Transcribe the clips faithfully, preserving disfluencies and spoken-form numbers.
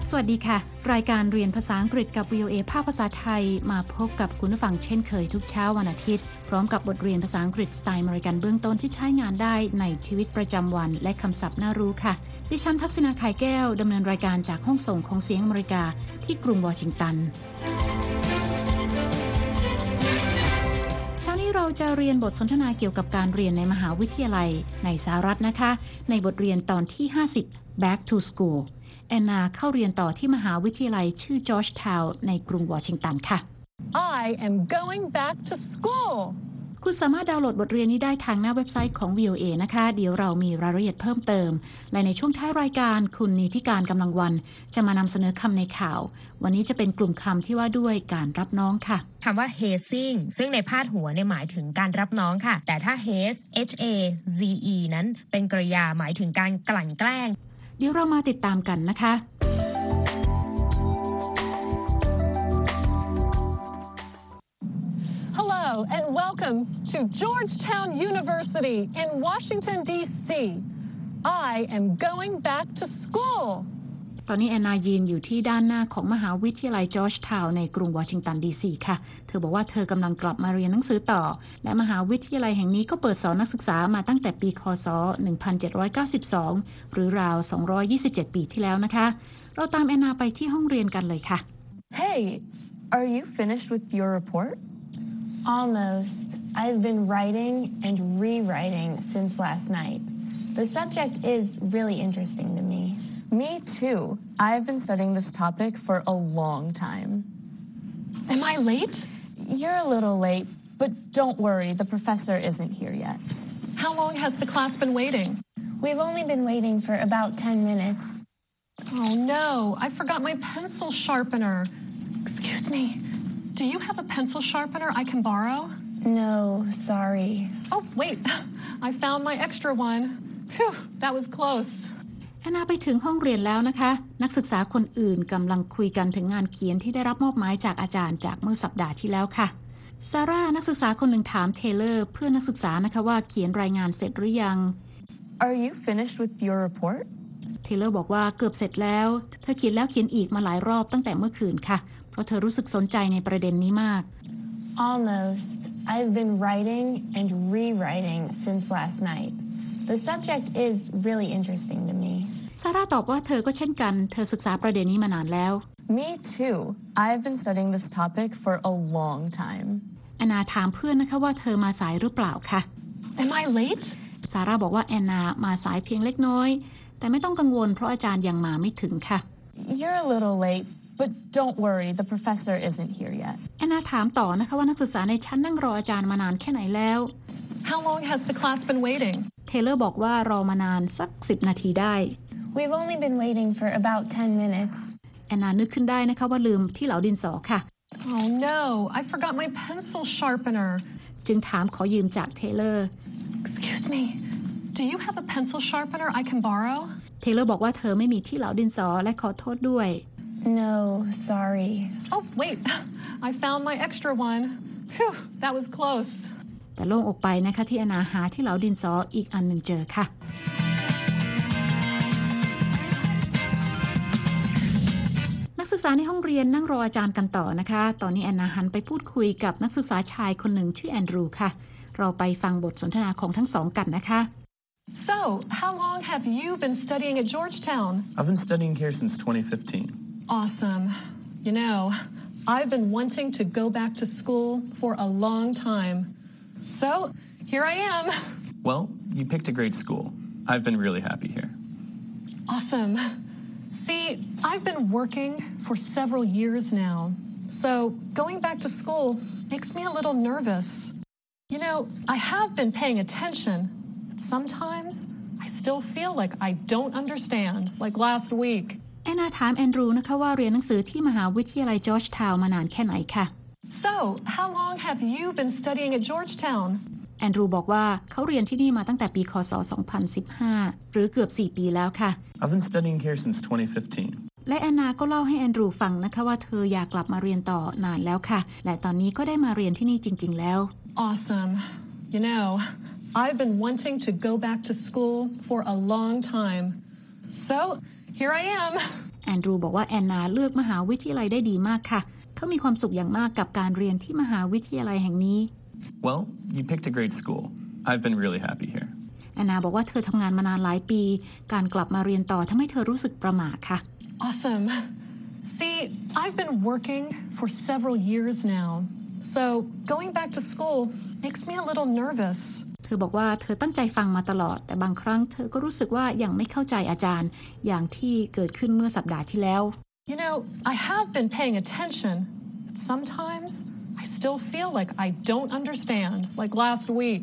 สวัสดีค่ะรายการเรียนภาษาอังกฤษกับ วี โอ เอ ภาคภาษาไทยมาพบกับคุณผู้ฟังเช่นเคยทุกเช้าวันอาทิตย์พร้อมกับบทเรียนภาษาอังกฤษสไตล์อเมริกันเบื้องต้นที่ใช้งานได้ในชีวิตประจำวันและคำศัพท์น่ารู้ค่ะดิฉันทักษณา ไข่แก้วดำเนินรายการจากห้องส่งของเสียงอเมริกาที่กรุงวอชิงตันเช้านี้เราจะเรียนบทสนทนาเกี่ยวกับการเรียนในมหาวิทยาลัยในสหรัฐนะคะในบทเรียนตอนที่ห้าสิบ Back to Schoolแอนนาเข้าเรียนต่อที่มหาวิทยาลัยชื่อจอร์จทาวน์ในกรุงวอชิงตันค่ะ I am going back to school คุณสามารถดาวน์โหลดบทเรียนนี้ได้ทางหน้าเว็บไซต์ของ วี โอ เอ นะคะเดี๋ยวเรามีรายละเอียดเพิ่มเติมและในช่วงท้ายรายการคุณนิติการกำลังวันจะมานำเสนอคำในข่าววันนี้จะเป็นกลุ่มคำที่ว่าด้วยการรับน้องค่ะคำว่า hazing ซึ่งในพาดหัวเนี่ยหมายถึงการรับน้องค่ะแต่ถ้า haze h a z e นั้นเป็นกริยาหมายถึงการกลั่นแกล้งเดี๋ยวเรามาติดตามกันนะคะ Hello and welcome to Georgetown University in Washington ดี ซี I am going back to school ตอนนี้แอนนายืนอยู่ที่ด้านหน้าของมหาวิทยาลัยจอร์จทาวน์ในกรุงวอชิงตันดีซีค่ะเธอบอกว่าเธอกำลังกลับมาเรียนหนังสือต่อและมหาวิทยาลัยแห่งนี้ก็เปิดสอนนักศึกษามาตั้งแต่ปีคศหนึ่งพันเจ็ดร้อยเก้าสิบสองหรือราวสองร้อยยี่สิบเจ็ดปีที่แล้วนะคะเราตามแอนนาไปที่ห้องเรียนกันเลยค่ะ Hey, are you finished with your report? Almost. I've been writing and rewriting since last night. The subject is really interesting to me.Me too. I've been studying this topic for a long time. Am I late? You're a little late, but don't worry, the professor isn't here yet. How long has the class been waiting? We've only been waiting for about ten minutes. Oh no, I forgot my pencil sharpener. Excuse me, do you have a pencil sharpener I can borrow? No, sorry. Oh, wait, I found my extra one. Phew, that was close. แอนนาไปถึงห้องเรียนแล้วนะคะนักศึกษาคนอื่นกำลังคุยกันถึงงานเขียนที่ได้รับมอบหมายจากอาจารย์จากเมื่อสัปดาห์ที่แล้วค่ะซาร่านักศึกษาคนหนึ่งถามเทเลอร์เพื่อนนักศึกษานะคะว่าเขียนรายงานเสร็จหรือยัง Are you finished with your report? เทเลอร์บอกว่าเกือบเสร็จแล้วเธอเขียนแล้วเขียนอีกมาหลายรอบตั้งแต่เมื่อคืนค่ะเพราะเธอรู้สึกสนใจในประเด็นนี้มาก Almost. I've been writing and rewriting since last night. The subject is really interesting to me. ซาร่าตอบว่าเธอก็เช่นกันเธอศึกษาประเด็นนี้มานานแล้ว Me too. I've been studying this topic for a long time. แอนนาถามเพื่อนนะคะว่าเธอมาสายหรือเปล่าคะ Am I late? ซาร่าบอกว่าแอนนามาสายเพียงเล็กน้อยแต่ไม่ต้องกังวลเพราะอาจารย์ยังมาไม่ถึงค่ะ You're a little late, but don't worry, the professor isn't here yet. แอนนาถามต่อนะคะว่านักศึกษาในชั้นนั่งรออาจารย์มานานแค่ไหนแล้ว How long has the class been waiting? เทเลอร์บอกว่ารอมานานสักสิบนาทีได้ We've only been waiting for about ten minutes. แอนนานึกขึ้นได้นะคะว่าลืมที่เหลาดินสอค่ะ Oh no, I forgot my pencil sharpener. จึงถามขอยืมจากเทเลอร์ Excuse me, do you have a pencil sharpener I can borrow? เทเลอร์บอกว่าเธอไม่มีที่เหลาดินสอและขอโทษด้วย No, sorry. Oh wait, I found my extra one. Phew, that was close. แต่โล่งอกไปนะคะที่แอนนาหาที่เหลาดินสออีกอันหนึ่งเจอค่ะนักศึกษาในห้องเรียนนั่งรออาจารย์กันต่อนะคะตอนนี้แอนนาหันไปพูดคุยกับนักศึกษาชายคนหนึ่งชื่อแอนดรูค่ะเราไปฟังบทสนทนาของทั้งสองกันนะคะ So, how long have you been studying at Georgetown? I've been studying here since twenty fifteen. Awesome. You know, I've been wanting to go back to school for a long time. So, here I am. Well, you picked a great school. I've been really happy here. Awesome.See, I've been working for several years now, so going back to school makes me a little nervous. You know, I have been paying attention, but sometimes I still feel like I don't understand, like last week. แอนนาถามแอนดรูนะคะว่าเรียนหนังสือที่มหาวิทยาลัยจอร์จทาวน์มานานแค่ไหนค่ะ So, how long have you been studying at Georgetown? แอนดรูบอกว่าเขาเรียนที่นี่มาตั้งแต่ปีคศสองพันสิบห้าหรือเกือบสี่ปีแล้วค่ะ I've been studying here since twenty fifteen. และแอนนาก็เล่าให้แอนดรูฟังนะคะว่าเธออยากกลับมาเรียนต่อนานแล้วค่ะและตอนนี้ก็ได้มาเรียนที่นี่จริงๆแล้ว Awesome. You know, I've been wanting to go back to school for a long time. So, here I am. แอนดรูบอกว่าแอนนาเลือกมหาวิทยาลัยได้ดีมากค่ะเขามีความสุขอย่างมากกับการเรียนที่มหาวิทยาลัยแห่งนี้ Well, you picked a great school. I've been really happy here. แอนนาบอกว่าเธอทำงานมานานหลายปีการกลับมาเรียนต่อทำให้เธอรู้สึกประหม่าค่ะ Awesome. See, I've been working for several years now, so going back to school makes me a little nervous. เธอบอกว่าเธอตั้งใจฟังมาตลอดแต่บางครั้งเธอก็รู้สึกว่ายังไม่เข้าใจอาจารย์อย่างที่เกิดขึ้นเมื่อสัปดาห์ที่แล้ว You know, I have been paying attention, but sometimes I still feel like I don't understand, like last week.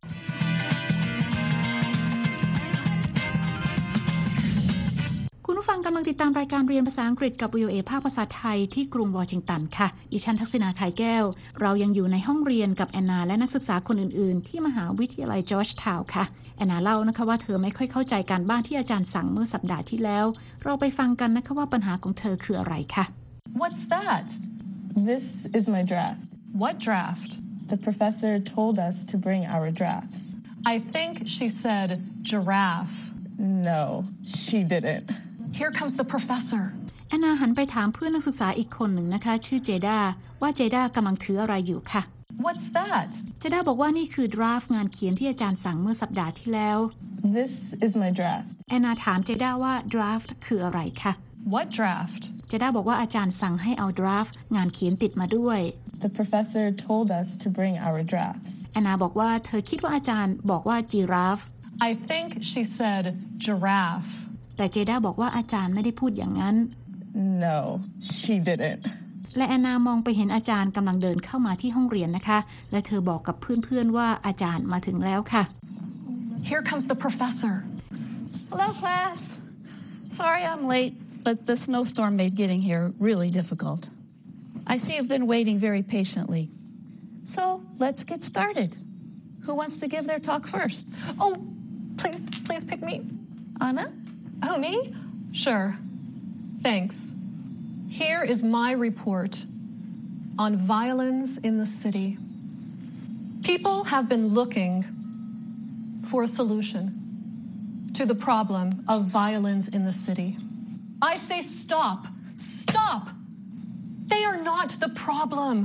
คุณผู้ฟังกำลังติดตามรายการเรียนภาษาอังกฤษกับ วี โอ เอ ภาคภาษาไทยที่กรุงวอชิงตันค่ะดิฉันทักษิณา ไข่แก้วเรายังอยู่ในห้องเรียนกับแอนนาและนักศึกษาคนอื่นๆที่มหาวิทยาลัยจอร์จทาวน์ค่ะแอนนาเล่านะคะว่าเธอไม่ค่อยเข้าใจการบ้านที่อาจารย์สั่งเมื่อสัปดาห์ที่แล้วเราไปฟังกันนะคะว่าปัญหาของเธอคืออะไรค่ะ What's that? This is my draft. What draft? The professor told us to bring our drafts. I think she said giraffe. No, she didn't. Here comes the professor. แอนนาหันไปถามเพื่อนนักศึกษาอีกคนหนึ่งนะคะชื่อเจด้าว่าเจด้ากำลังถืออะไรอยู่ค่ะ What's that? เจด้าบอกว่านี่คือดราฟต์งานเขียนที่อาจารย์สั่งเมื่อสัปดาห์ที่แล้ว This is my draft. แอนนาถามเจด้าว่าดราฟต์คืออะไรคะ What draft? เจด้าบอกว่าอาจารย์สั่งให้เอาดราฟต์งานเขียนติดมาด้วย The professor told us to bring our drafts. แอนนาบอกว่าเธอคิดว่าอาจารย์บอกว่าจีราฟ I think she said giraffe. แต่เจด้าบอกว่าอาจารย์ไม่ได้พูดอย่างนั้น No, she didn't. และแอนนามองไปเห็นอาจารย์กำลังเดินเข้ามาที่ห้องเรียนนะคะและเธอบอกกับเพื่อนๆว่าอาจารย์มาถึงแล้วค่ะ Here comes the professor. Hello, class. Sorry I'm late, but the snowstorm made getting here really difficult. I see you've been waiting very patiently. So let's get started. Who wants to give their talk first? Oh, please, please pick me. Anna? Who, me? Sure. Thanks. Here is my report on violence in the city. People have been looking for a solution to the problem of violence in the city. I say stop. Stop! They are not the problem.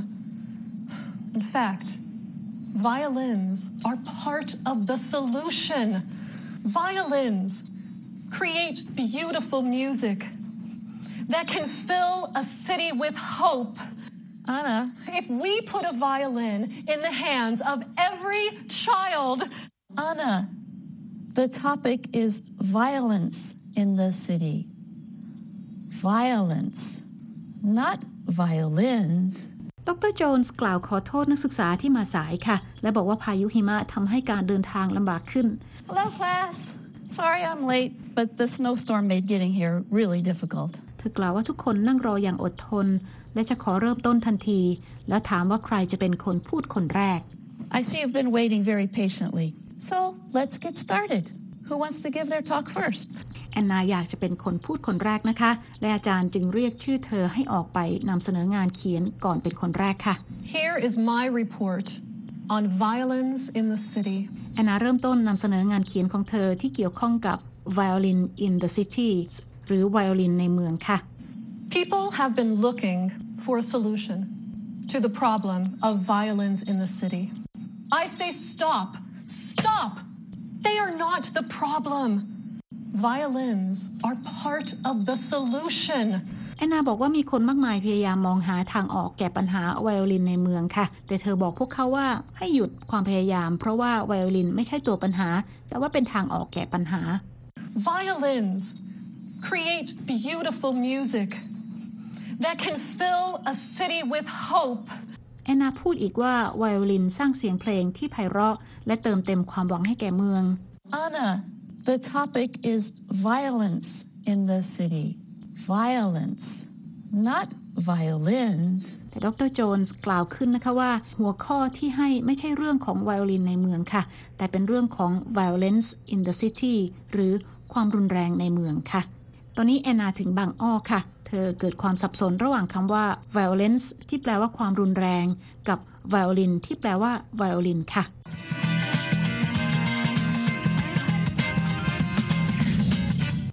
In fact, violins are part of the solution. Violins create beautiful music that can fill a city with hope. Anna? If we put a violin in the hands of every child... Anna, the topic is violence in the city. Violence, not violins. ดรโจนส์กล่าวขอโทษนักศึกษาที่มาสายค่ะและบอกว่าพายุหิมะทำให้การเดินทางลำบากขึ้น Hello, class. Sorry I'm late, but the snowstorm made getting here really difficult. เธอกล่าวว่าทุกคนนั่งรออย่างอดทนและจะขอเริ่มต้นทันทีแล้วถามว่าใครจะเป็นคนพูดคนแรก I see you've been waiting very patiently. So let's get started. Who wants to give their talk first? แอนนาอยากจะเป็นคนพูดคนแรกนะคะและอาจารย์จึงเรียกชื่อเธอให้ออกไปนำเสนองานเขียนก่อนเป็นคนแรกค่ะ Here is my report on violence in the city. แอนนาเริ่มต้นนำเสนองานเขียนของเธอที่เกี่ยวข้องกับ violin in the city หรือไวโอลินในเมืองค่ะ People have been looking for a solution to the problem of violence in the city. I say stop. Stop! They are not the problem. Violins are part of the solution. แอนนาบอกว่ามีคนมากมายพยายามมองหาทางออกแก้ปัญหาไวโอลินในเมืองค่ะแต่เธอบอกพวกเขาว่าให้หยุดความพยายามเพราะว่าไวโอลินไม่ใช่ตัวปัญหาแต่ว่าเป็นทางออกแก้ปัญหา Violins create beautiful music that can fill a city with hope. แอนนาพูดอีกว่าไวโอลินสร้างเสียงเพลงที่ไพเราะและเติมเต็มความหวังให้แก่เมือง Anna, the topic is violence in the city. Violence, not violins. แต่ดรโจนส์กล่าวขึ้นนะคะว่าหัวข้อที่ให้ไม่ใช่เรื่องของไวโอลินในเมืองค่ะแต่เป็นเรื่องของ violence in the city หรือความรุนแรงในเมืองค่ะตอนนี้แอนนาถึงบางอ้อค่ะเธอเกิดความสับสนระหว่างคำว่า violence ที่แปลว่าความรุนแรงกับ violin ที่แปลว่าไวโอลินค่ะคุณกำลัง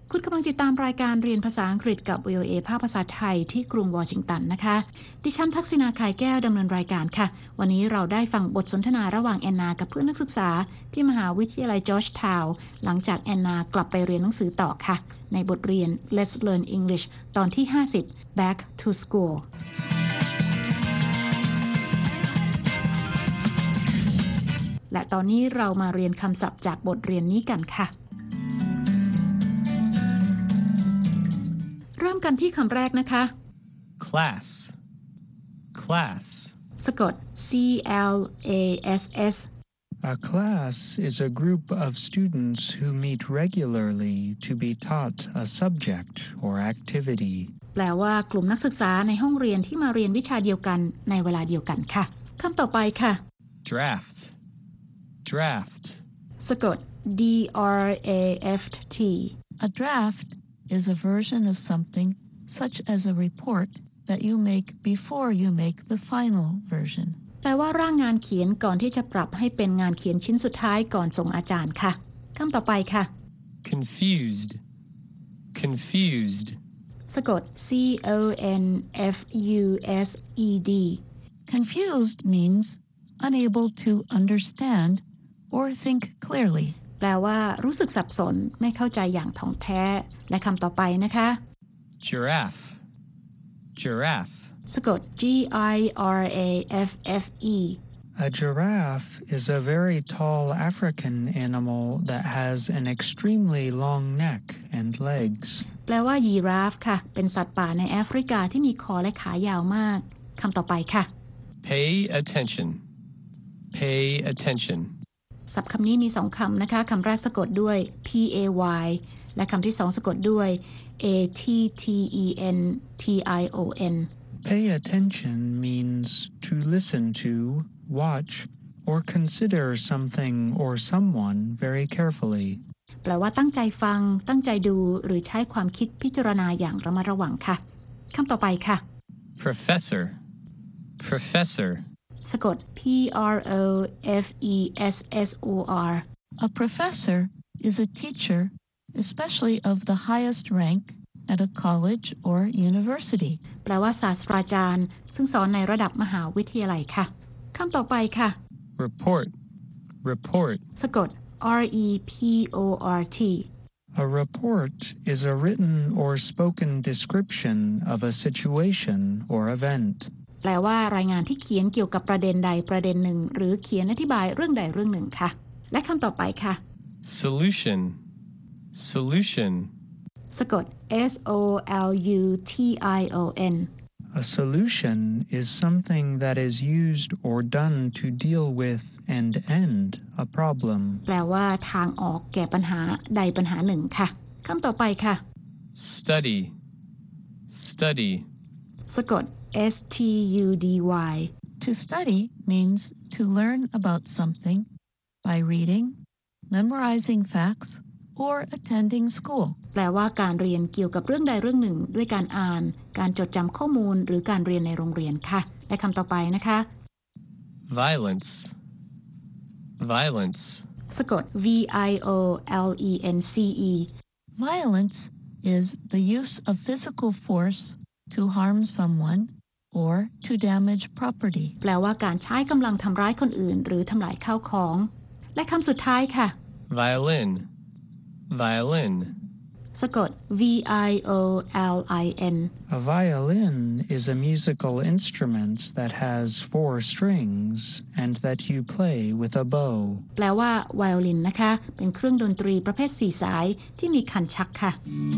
ติดตามรายการเรียนภาษาอังกฤษกับ วี โอ เอ ภาคภาษาไทยที่กรุงวอชิงตันนะคะดิฉันทักษิณาไข่แก้วดำเนินรายการค่ะวันนี้เราได้ฟังบทสนทนาระหว่างแอนนากับเพื่อนนักศึกษาที่มหาวิทยาลัยจอร์จทาวน์หลังจากแอนนากลับไปเรียนหนังสือต่อค่ะในบทเรียน Let's Learn English ตอนที่ห้าสิบ Back to Schoolและตอนนี้เรามาเรียนคำศัพท์จากบทเรียนนี้กันค่ะเริ่มกันที่คำแรกนะคะ Class. Class. สะกด C L A S S A class is a group of students who meet regularly to be taught a subject or activity. แปลว่ากลุ่มนักศึกษาในห้องเรียนที่มาเรียนวิชาเดียวกันในเวลาเดียวกันค่ะคำต่อไปค่ะ Draft. Draft. สะกด D R A F T A draft is a version of something such as a report that you make before you make the final version. แปลว่าร่างงานเขียนก่อนที่จะปรับให้เป็นงานเขียนชิ้นสุดท้ายก่อนส่งอาจารย์ค่ะคำต่อไปค่ะ Confused. Confused. สะกด C O N F U S E D Confused means unable to understand or think clearly. แปลว่ารู้สึกสับสนไม่เข้าใจอย่างท่องแท้และคำต่อไปนะคะ Giraffe. Giraffe. สะกด G I R A F F E A giraffe is a very tall African animal that has an extremely long neck and legs. แปลว่ายีราฟค่ะเป็นสัตว์ป่าในแอฟริกาที่มีคอและขายาวมากคำต่อไปค่ะ Pay attention. Pay attention. ศัพท์คำนี้มีสองคำนะคะคำแรกสะกดด้วย P A Y และคำที่สองสะกดด้วย A T T E N T I O N Pay attention means to listen to, watch, or consider something or someone very carefully. แปลว่าตั้งใจฟังตั้งใจดูหรือใช้ความคิดพิจารณาอย่างระมัดระวังค่ะคำต่อไปค่ะ Professor. Professor. สะกด P R O F E S S O R A professor is a teacher, especially of the highest rank at a college or university. แปลว่าศาสตราจารย์ซึ่งสอนในระดับมหาวิทยาลัยค่ะคำต่อไปค่ะ Report. Report. สะกด R E P O R T A report is a written or spoken description of a situation or event. แปลว่ารายงานที่เขียนเกี่ยวกับประเด็นใดประเด็นหนึ่งหรือเขียนอธิบายเรื่องใดเรื่องหนึ่งค่ะและคำต่อไปค่ะ Solution. Solution. สะกด S O L U T I O N A solution is something that is used or done to deal with and end a problem. แปลว่าทางออกแก่ปัญหาใดปัญหาหนึ่งค่ะคำต่อไปค่ะ Study. Study. สะกด S T U D Y To study means to learn about something by reading, memorizing facts, or attending school. แปลว่าการเรียนเกี่ยวกับเรื่องใดเรื่องหนึ่งด้วยการอ่านการจดจำข้อมูลหรือการเรียนในโรงเรียนค่ะและคำต่อไปนะคะ Violence. Violence. สะกด V I O L E N C E Violence is the use of physical force to harm someone or to damage property. แปลว่าการใช้กำลังทำร้ายคนอื่นหรือทำลายข้าวของและคำสุดท้ายค่ะ Violin. Violin. สะกด V I O L I N A violin is a musical instrument that has four strings and that you play with a bow. แปลว่าไวโอลินนะคะเป็นเครื่องดนตรีประเภทสี่สายที่มีคันชักค่ะ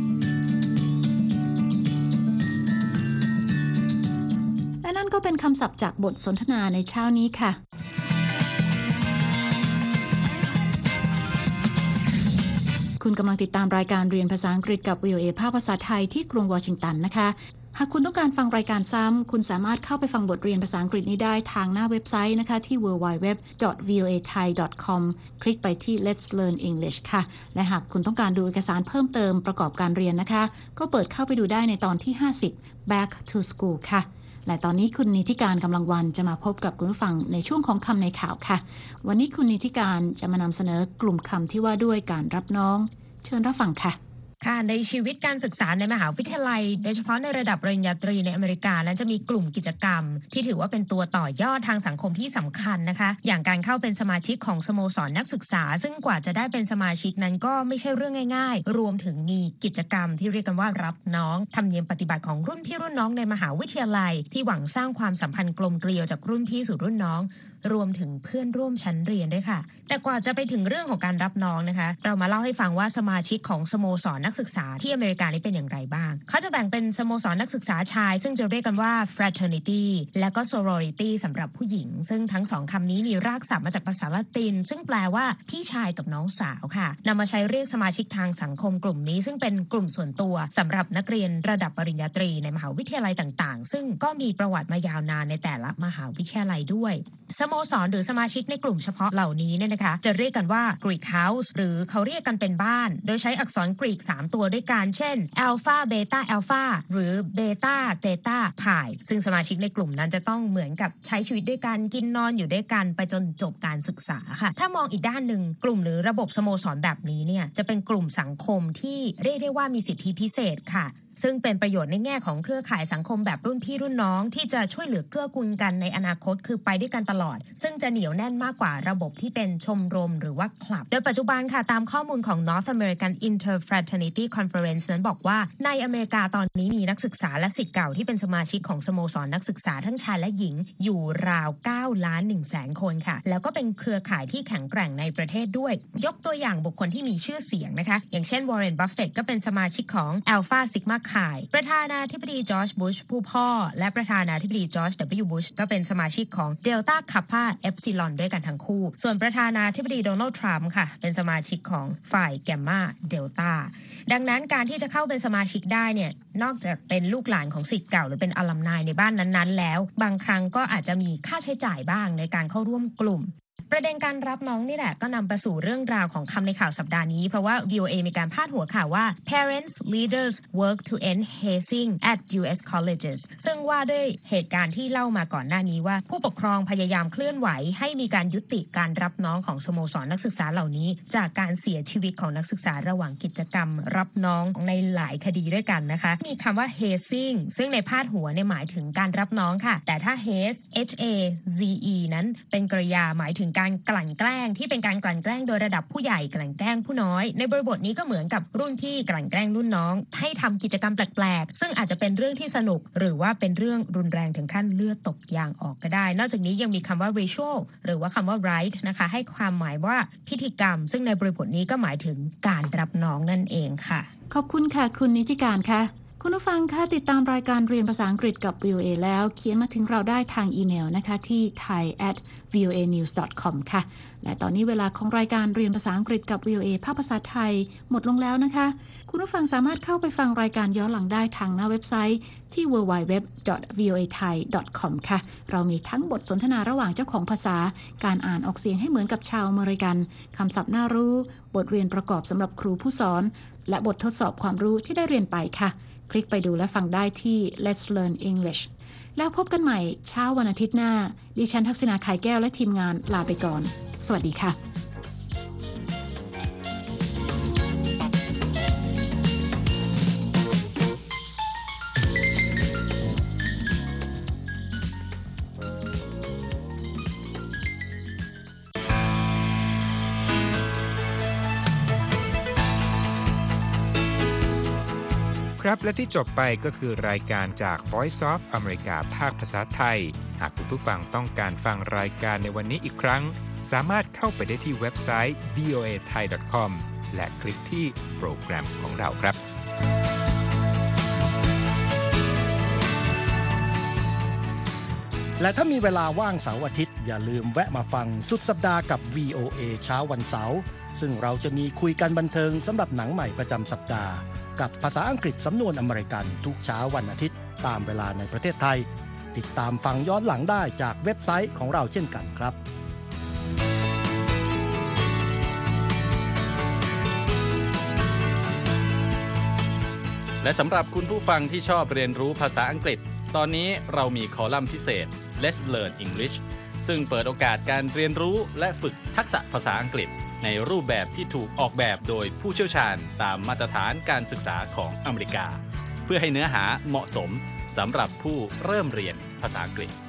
และนั่นก็เป็นคำศัพท์จากบทสนทนาในเช้านี้ค่ะคุณกำลังติดตามรายการเรียนภาษาอังกฤษกับ วี โอ เอ ภาคภาษาไทยที่กรุงวอชิงตันนะคะหากคุณต้องการฟังรายการซ้ำคุณสามารถเข้าไปฟังบทเรียนภาษาอังกฤษนี้ได้ทางหน้าเว็บไซต์นะคะที่ ดับเบิลยู ดับเบิลยู ดับเบิลยู ดอท วี โอ เอ ไทย ดอท คอม คลิกไปที่ Let's Learn English ค่ะและหากคุณต้องการดูเอกสารเพิ่มเติมประกอบการเรียนนะคะก็เปิดเข้าไปดูได้ในตอนที่ห้าสิบ Back to School ค่ะและตอนนี้คุณนิติการกำลังวันจะมาพบกับคุณผู้ฟังในช่วงของคำในข่าวค่ะวันนี้คุณนิติการจะมานำเสนอกลุ่มคำที่ว่าด้วยการรับน้องเชิญรับฟังค่ะค่ะในชีวิตการศึกษาในมหาวิทยาลัยโดยเฉพาะในระดับปริญญาตรีในอเมริกานั้นจะมีกลุ่มกิจกรรมที่ถือว่าเป็นตัวต่อยอดทางสังคมที่สำคัญนะคะอย่างการเข้าเป็นสมาชิกของสโมสรนักศึกษาซึ่งกว่าจะได้เป็นสมาชิกนั้นก็ไม่ใช่เรื่องง่ายๆรวมถึงมีกิจกรรมที่เรียกกันว่ารับน้องธรรมเนียมปฏิบัติของรุ่นพี่รุ่นน้องในมหาวิทยาลัยที่หวังสร้างความสัมพันธ์กลมเกลียวจากรุ่นพี่สู่รุ่นน้องรวมถึงเพื่อนร่วมชั้นเรียนด้วยค่ะแต่กว่าจะไปถึงเรื่องของการรับน้องนะคะเรามาเล่าให้ฟังว่าสมาชิกของสโมสรนักศึกษาที่อเมริกานี้เป็นอย่างไรบ้างเขาจะแบ่งเป็นสโมสรนักศึกษาชายซึ่งจะเรียกกันว่า fraternity และก็ sorority สำหรับผู้หญิงซึ่งทั้งสองคำนี้มีรากศัพท์มาจากภาษาละตินซึ่งแปลว่าพี่ชายกับน้องสาวค่ะนำมาใช้เรียกสมาชิกทางสังคมกลุ่มนี้ซึ่งเป็นกลุ่มส่วนตัวสำหรับนักเรียนระดับปริญญาตรีในมหาวิทยาลัยต่างๆซึ่งก็มีประวัติมายาวนานในแต่ละมหาวิทยาลัยด้วยสโมสรหรือสมาชิกในกลุ่มเฉพาะเหล่านี้เนี่ยนะคะจะเรียกกันว่า Greek House หรือเขาเรียกกันเป็นบ้านโดยใช้อักษรกรีกสามตัวด้วยกันเช่น Alpha Beta Alpha หรือ Beta Theta Pi ซึ่งสมาชิกในกลุ่มนั้นจะต้องเหมือนกับใช้ชีวิตด้วยกันกินนอนอยู่ด้วยกันไปจนจบการศึกษาค่ะถ้ามองอีกด้านหนึ่งกลุ่มหรือระบบสโมสรแบบนี้เนี่ยจะเป็นกลุ่มสังคมที่เรียกได้ว่ามีสิทธิพิเศษค่ะซึ่งเป็นประโยชน์ในแง่ของเครือข่ายสังคมแบบรุ่นพี่รุ่นน้องที่จะช่วยเหลือเกื้อกูลกันในอนาคตคือไปด้วยกันตลอดซึ่งจะเหนียวแน่นมากกว่าระบบที่เป็นชมรมหรือว่าคลับโดยปัจจุบันค่ะตามข้อมูลของ North American Interfraternity Conference นั้นบอกว่าในอเมริกาตอนนี้มีนักศึกษาและศิษย์เก่าที่เป็นสมาชิกของสโมสรนักศึกษาทั้งชายและหญิงอยู่ราวเก้าล้านหนึ่งแสนคนค่ะแล้วก็เป็นเครือข่ายที่แข็งแกร่งในประเทศด้วยยกตัวอย่างบุคคลที่มีชื่อเสียงนะคะอย่างเช่น Warren Buffett ก็เป็นสมาชิกของ Alpha Sigma Chi ประธานาธิบดีจอร์จบุชผู้พ่อและประธานาธิบดีจอร์จ ดับเบิลยู บุชก็เป็นสมาชิกของ Delta Kappa Epsilon ด้วยกันทั้งคู่ส่วนประธานาธิบดีโดนัลด์ทรัมป์ค่ะเป็นสมาชิกของฝ่าย Gamma Delta ดังนั้นการที่จะเข้าเป็นสมาชิกได้เนี่ยนอกจากเป็นลูกหลานของศิษย์เก่าหรือเป็นอัลลัมไนในบ้านนั้นๆแล้วบางครั้งก็อาจจะมีค่าใช้จ่ายบ้างในการเข้าร่วมกลุ่มประเด็นการรับน้องนี่แหละก็นำไปสู่เรื่องราวของคำในข่าวสัปดาห์นี้เพราะว่า วี โอ เอ มีการพาดหัวข่าวว่า Parents Leaders Work to End Hazing at ยู เอส Colleges ซึ่งว่าด้วยเหตุการณ์ที่เล่ามาก่อนหน้านี้ว่าผู้ปกครองพยายามเคลื่อนไหวให้มีการยุติการรับน้องของสโมสรนักศึกษาเหล่านี้จากการเสียชีวิตของนักศึกษาระหว่างกิจกรรมรับน้องในหลายคดีด้วยกันนะคะมีคำว่า hazing ซึ่งในพาดหัวเนี่ยหมายถึงการรับน้องค่ะแต่ถ้า haze H A Z E นั้นเป็นกริยาหมายถึงการกลั่นแกล้งที่เป็นการกลั่นแกล้งโดยระดับผู้ใหญ่กลั่นแกล้งผู้น้อยในบริบทนี้ก็เหมือนกับรุ่นพี่กลั่นแกล้งรุ่นน้องให้ทำกิจกรรมแปลกๆซึ่งอาจจะเป็นเรื่องที่สนุกหรือว่าเป็นเรื่องรุนแรงถึงขั้นเลือดตกยางออกก็ได้นอกจากนี้ยังมีคำว่า ritual หรือว่าคำว่า rite นะคะให้ความหมายว่าพิธีกรรมซึ่งในบริบทนี้ก็หมายถึงการรับน้องนั่นเองค่ะขอบคุณค่ะคุณนิติการค่ะคุณผู้ฟังคะติดตามรายการเรียนภาษาอังกฤษกับ วี โอ เอ แล้วเขียนมาถึงเราได้ทางอีเมลนะคะที่ ไทย แอท วี โอ เอ นิวส์ ดอท คอม ค่ะและตอนนี้เวลาของรายการเรียนภาษาอังกฤษกับ วี โอ เอ ภาคภาษาไทยหมดลงแล้วนะคะคุณผู้ฟังสามารถเข้าไปฟังรายการย้อนหลังได้ทางหน้าเว็บไซต์ที่ ดับเบิลยู ดับเบิลยู ดับเบิลยู ดอท วี โอ เอ ไทย ดอท คอม ค่ะเรามีทั้งบทสนทนาระหว่างเจ้าของภาษาการอ่านออกเสียงให้เหมือนกับชาวอเมริกันคำศัพท์น่ารู้บทเรียนประกอบสำหรับครูผู้สอนและบททดสอบความรู้ที่ได้เรียนไปค่ะคลิกไปดูและฟังได้ที่ Let's Learn English แล้วพบกันใหม่เช้าวันอาทิตย์หน้าดิฉันทักษณา ขายแก้วและทีมงานลาไปก่อนสวัสดีค่ะครับและที่จบไปก็คือรายการจาก Voice of America ภาคภาษาไทยหากคุณผู้ฟังต้องการฟังรายการในวันนี้อีกครั้งสามารถเข้าไปได้ที่เว็บไซต์ วี โอ เอ ไทย ดอท คอม และคลิกที่โปรแกรมของเราครับและถ้ามีเวลาว่างเสาร์อาทิตย์อย่าลืมแวะมาฟังสุดสัปดาห์กับ วี โอ เอ เช้าวันเสาร์ซึ่งเราจะมีคุยกันบันเทิงสำหรับหนังใหม่ประจำสัปดาห์กับภาษาอังกฤษสำนวนอเมริกันทุกเช้าวันอาทิตย์ตามเวลาในประเทศไทยติดตามฟังย้อนหลังได้จากเว็บไซต์ของเราเช่นกันครับและสำหรับคุณผู้ฟังที่ชอบเรียนรู้ภาษาอังกฤษตอนนี้เรามีคอลัมน์พิเศษ Let's Learn English ซึ่งเปิดโอกาสการเรียนรู้และฝึกทักษะภาษาอังกฤษในรูปแบบที่ถูกออกแบบโดยผู้เชี่ยวชาญตามมาตรฐานการศึกษาของอเมริกาเพื่อให้เนื้อหาเหมาะสมสำหรับผู้เริ่มเรียนภาษาอังกฤษ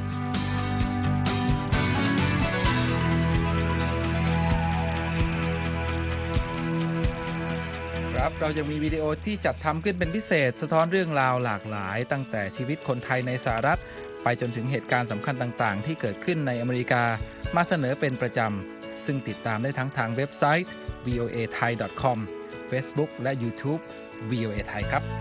ครับเรายังมีวิดีโอที่จัดทำขึ้นเป็นพิเศษสะท้อนเรื่องราวหลากหลายตั้งแต่ชีวิตคนไทยในสหรัฐไปจนถึงเหตุการณ์สำคัญต่างๆที่เกิดขึ้นในอเมริกามาเสนอเป็นประจำซึ่งติดตามได้ทั้งทางเว็บไซต์ วี โอ เอ ไทย ดอท คอม Facebook และ YouTube วี โอ เอ ไทยครับ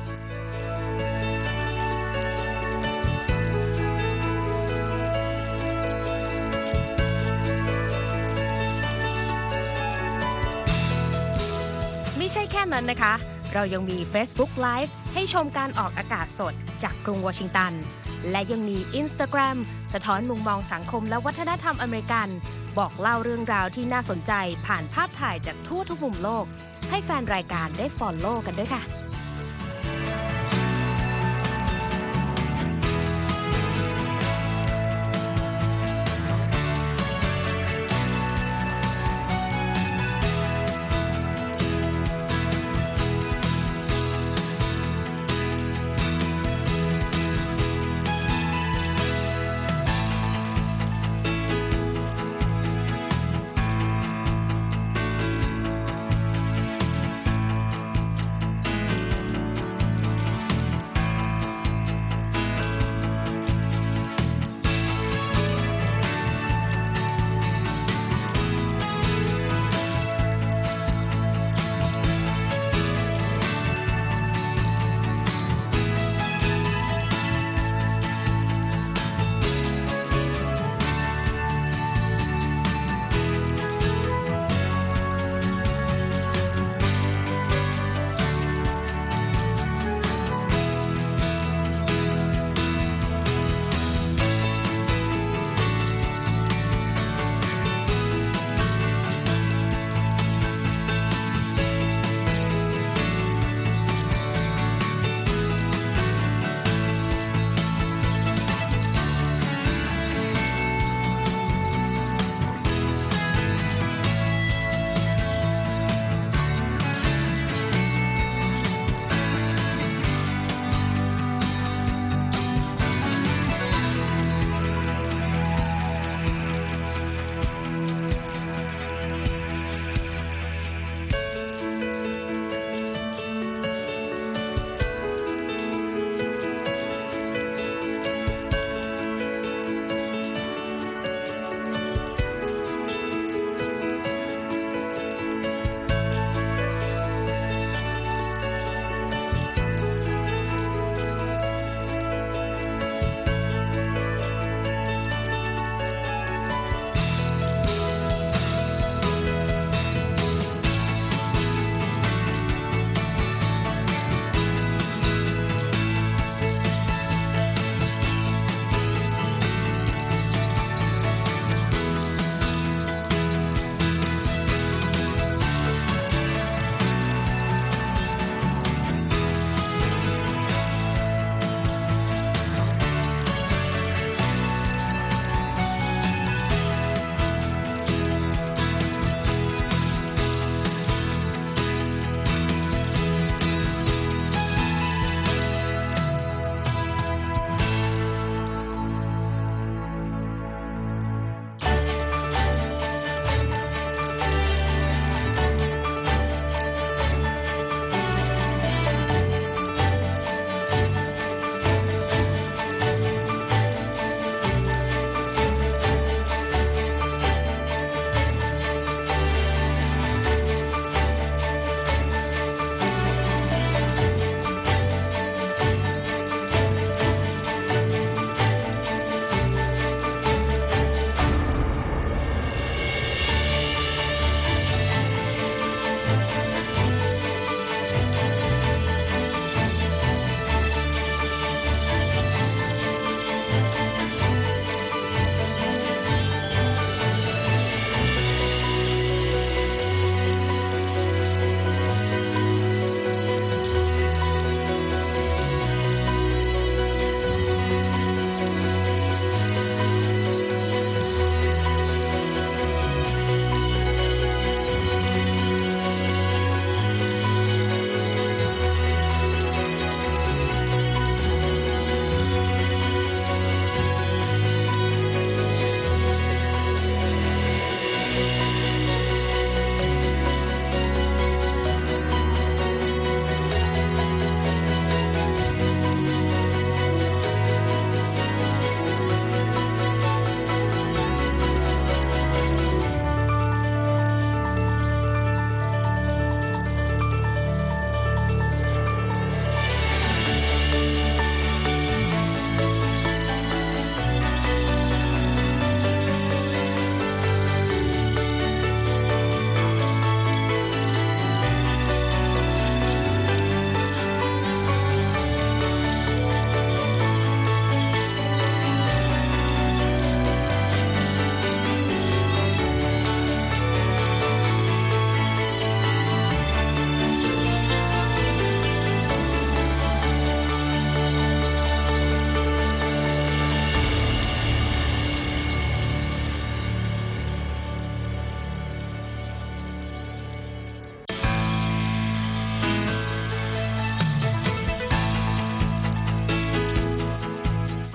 ไม่ใช่แค่นั้นนะคะ เรายังมี Facebook Live ให้ชมการออกอากาศสดจากกรุงวอชิงตันและยังมี Instagram สะท้อนมุมมองสังคมและวัฒนธรรมอเมริกันบอกเล่าเรื่องราวที่น่าสนใจผ่านภาพถ่ายจากทั่วทุกมุมโลกให้แฟนรายการได้ follow กันด้วยค่ะ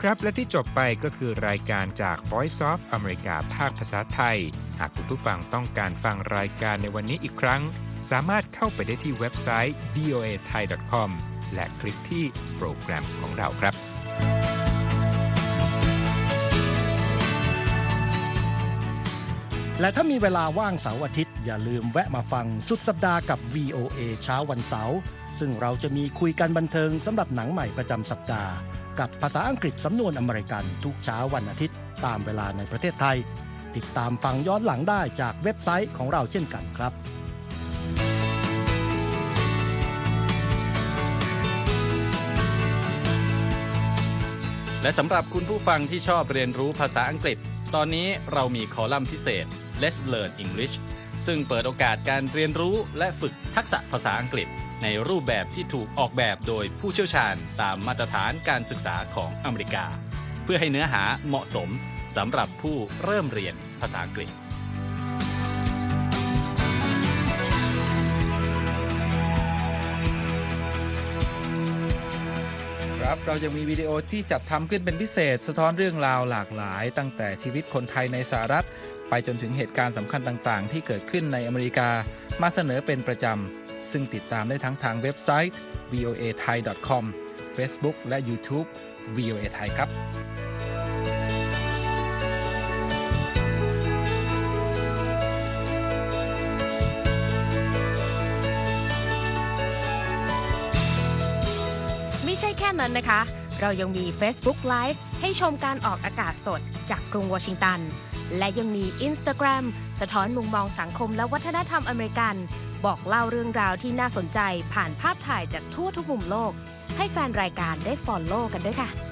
ครับและที่จบไปก็คือรายการจาก Voice of America ภาคภาษาไทยหากคุณผู้ฟังต้องการฟังรายการในวันนี้อีกครั้งสามารถเข้าไปได้ที่เว็บไซต์ วี โอ เอ ไทย ดอท คอม และคลิกที่โปรแกรมของเราครับและถ้ามีเวลาว่างเสาร์อาทิตย์อย่าลืมแวะมาฟังสุดสัปดาห์กับ วี โอ เอ เช้าวันเสาร์ซึ่งเราจะมีคุยกันบันเทิงสำหรับหนังใหม่ประจำสัปดาห์กับภาษาอังกฤษสำนวนอเมริกันทุกเช้าวันอาทิตย์ตามเวลาในประเทศไทยติดตามฟังย้อนหลังได้จากเว็บไซต์ของเราเช่นกันครับและสำหรับคุณผู้ฟังที่ชอบเรียนรู้ภาษาอังกฤษตอนนี้เรามีคอลัมน์พิเศษ Let's Learn English ซึ่งเปิดโอกาสการเรียนรู้และฝึกทักษะภาษาอังกฤษในรูปแบบที่ถูกออกแบบโดยผู้เชี่ยวชาญตามมาตรฐานการศึกษาของอเมริกาเพื่อให้เนื้อหาเหมาะสมสำหรับผู้เริ่มเรียนภาษาอังกฤษครับเรายังมีวิดีโอที่จัดทำขึ้นเป็นพิเศษสะท้อนเรื่องราวหลากหลายตั้งแต่ชีวิตคนไทยในสหรัฐไปจนถึงเหตุการณ์สำคัญต่างๆที่เกิดขึ้นในอเมริกามาเสนอเป็นประจำซึ่งติดตามได้ทั้งทางเว็บไซต์ วี โอ เอ ไทย ดอท คอม Facebook และ YouTube วี โอ เอ ไทยครับไม่ใช่แค่นั้นนะคะเรายังมี Facebook Live ให้ชมการออกอากาศสดจากกรุงวอชิงตันและยังมี Instagram สะท้อนมุมมองสังคมและวัฒนธรรมอเมริกันบอกเล่าเรื่องราวที่น่าสนใจผ่านภาพถ่ายจากทั่วทุกมุมโลกให้แฟนรายการได้ follow กันด้วยค่ะ